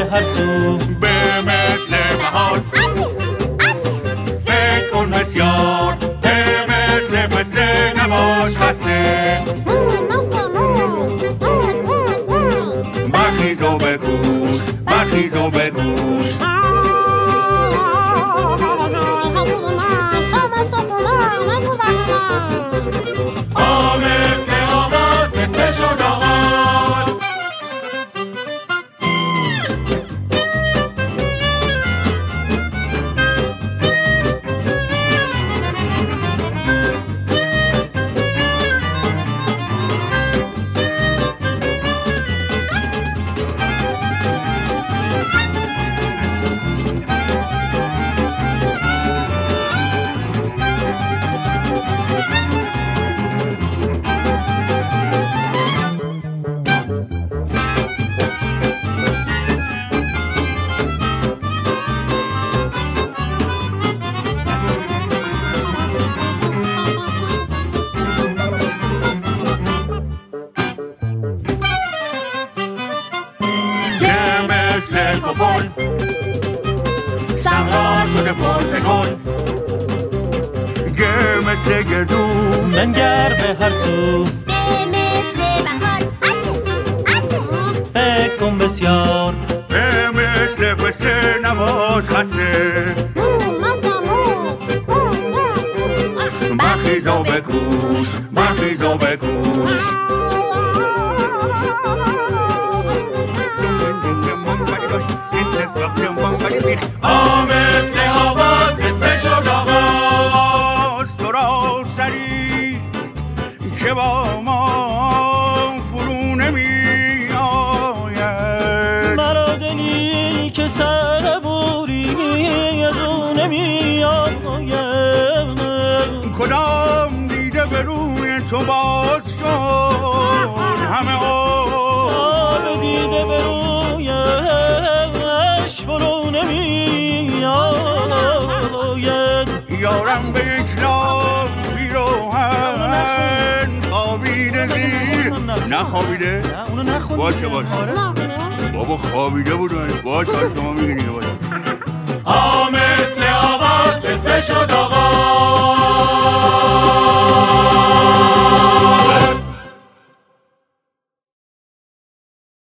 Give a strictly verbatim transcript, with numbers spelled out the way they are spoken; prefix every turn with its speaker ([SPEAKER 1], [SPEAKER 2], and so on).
[SPEAKER 1] به هر سو،
[SPEAKER 2] به مثل بهار فکر کن بسیار، به مثل پسته نباش خسته، برخیز و بکوش، برخیز و بکوش. آمسته آواز مثل شد آغاز. مثل گردو
[SPEAKER 1] منگر به هر سو،
[SPEAKER 3] به مثل بهار
[SPEAKER 1] فکر کن بسیار،
[SPEAKER 2] به مثل پسته نباش خسته، برخیز و بکوش، برخیز و بکوش. آمسته آواز مثل شد آغاز. تو را سری که با ما فرو نمی آید،
[SPEAKER 1] مرا دلی که سربوری از او نمی آید.
[SPEAKER 2] کدام دیده به روی تو باز شد، همه
[SPEAKER 1] آب دیده به رویش فرو نمی آید.
[SPEAKER 2] یارم به یک لاب بیروهن خوابیده زیر، نخوابیده؟
[SPEAKER 1] نه اونو نخوابیده.
[SPEAKER 2] باشه باشه بابا خوابیده بود باشه شما میگنید باشه.
[SPEAKER 4] آمسته آواز مثل شد آغاز.